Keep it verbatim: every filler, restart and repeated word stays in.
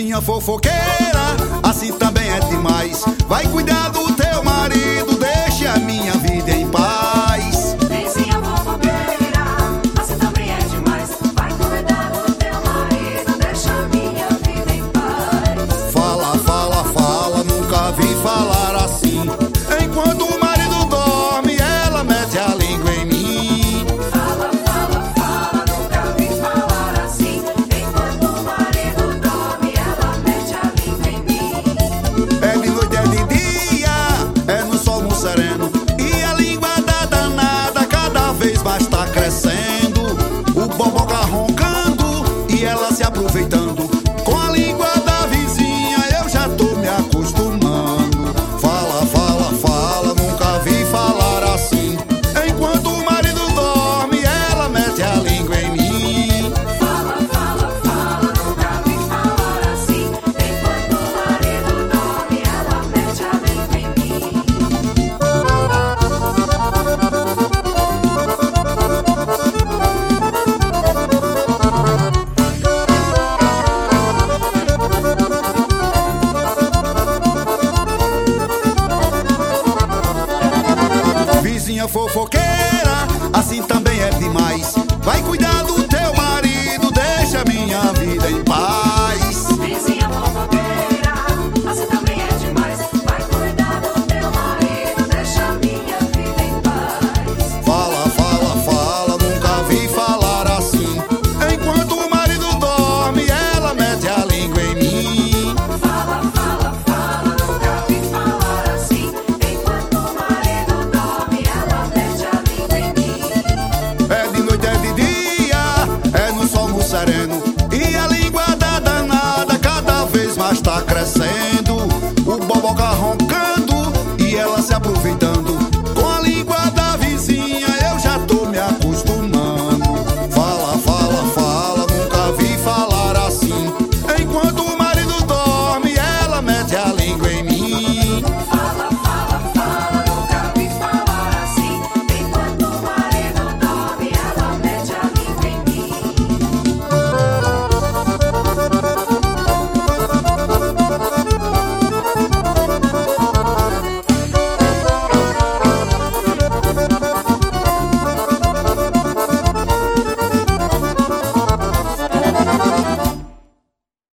Vizinha fofoqueira, assim também é demais. Vai cuidar do teu marido, deixe a minha vida em paz. Vizinha fofoqueira, assim também é demais. Vai cuidar do teu marido, deixa a minha vida em paz. Fala, fala, fala, nunca vi falar assim. Enquanto o marido dorme, ela mete a língua em mim. Fala, fala, fala, nunca vi falar assim. Enquanto o marido dorme, ela mete a língua em mim. É de noite, é de dia, é no sol, no sereno. E a língua da danada cada vez mais tá crescendo. O boboca roncando e ela se aproveitando. Com a língua da vizinha eu já tô me acostumando. Fala, fala, fala, nunca vi falar assim. Enquanto o marido dorme, ela mete a língua em mim. Fala, fala, fala, nunca vi falar assim. Enquanto o marido dorme, ela mete a língua em mim. Vizinha fofoqueira, assim também é demais. Vai cuidar do teu marido, deixa minha vida em paz. Vizinha fofoqueira, assim também é demais. Vai cuidar do teu marido, deixa a minha vida em paz. Fala, fala, fala, nunca vi falar assim. Enquanto o marido dorme, ela mete a língua em mim. Fala, fala, fala, nunca vi falar assim. Enquanto o marido dorme, ela mete a língua em mim. É de noite, é de dia, é no sol, no sereno. E a língua da danada cada vez mais tá crescendo. O boboca roncando e ela se aproveitando.